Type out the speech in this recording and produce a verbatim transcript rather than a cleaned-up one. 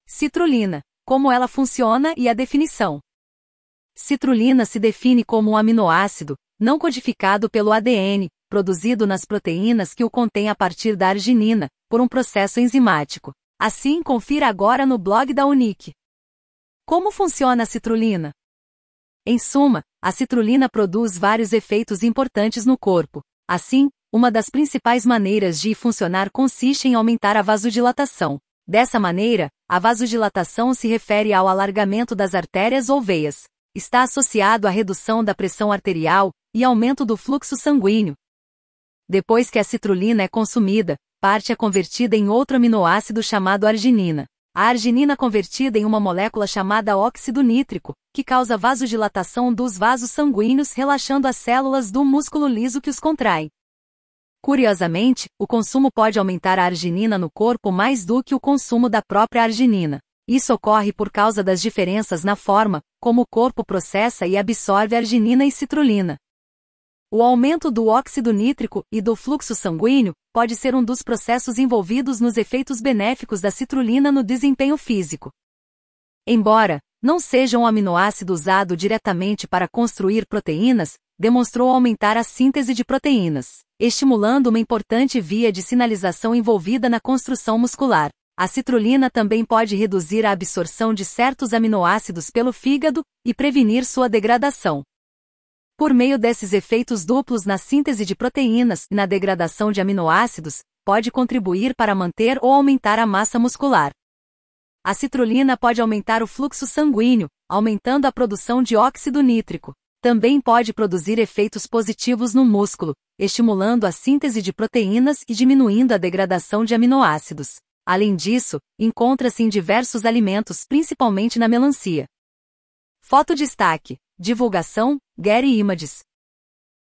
Citrulina. Como ela funciona e a definição. Citrulina se define como um aminoácido, não codificado pelo A D N, produzido nas proteínas que o contêm a partir da arginina, por um processo enzimático. Assim, confira agora no blog da Unic. Como funciona a citrulina? Em suma, a citrulina produz vários efeitos importantes no corpo. Assim, uma das principais maneiras de funcionar consiste em aumentar a vasodilatação. Dessa maneira, a vasodilatação se refere ao alargamento das artérias ou veias. Está associado à redução da pressão arterial e aumento do fluxo sanguíneo. Depois que a citrulina é consumida, parte é convertida em outro aminoácido chamado arginina. A arginina convertida em uma molécula chamada óxido nítrico, que causa vasodilatação dos vasos sanguíneos, relaxando as células do músculo liso que os contrai. Curiosamente, o consumo pode aumentar a arginina no corpo mais do que o consumo da própria arginina. Isso ocorre por causa das diferenças na forma como o corpo processa e absorve arginina e citrulina. O aumento do óxido nítrico e do fluxo sanguíneo pode ser um dos processos envolvidos nos efeitos benéficos da citrulina no desempenho físico. Embora não seja um aminoácido usado diretamente para construir proteínas, demonstrou aumentar a síntese de proteínas, estimulando uma importante via de sinalização envolvida na construção muscular. A citrulina também pode reduzir a absorção de certos aminoácidos pelo fígado e prevenir sua degradação. Por meio desses efeitos duplos na síntese de proteínas e na degradação de aminoácidos, pode contribuir para manter ou aumentar a massa muscular. A citrulina pode aumentar o fluxo sanguíneo, aumentando a produção de óxido nítrico. Também pode produzir efeitos positivos no músculo, estimulando a síntese de proteínas e diminuindo a degradação de aminoácidos. Além disso, encontra-se em diversos alimentos, principalmente na melancia. Foto destaque. Divulgação, Getty Images.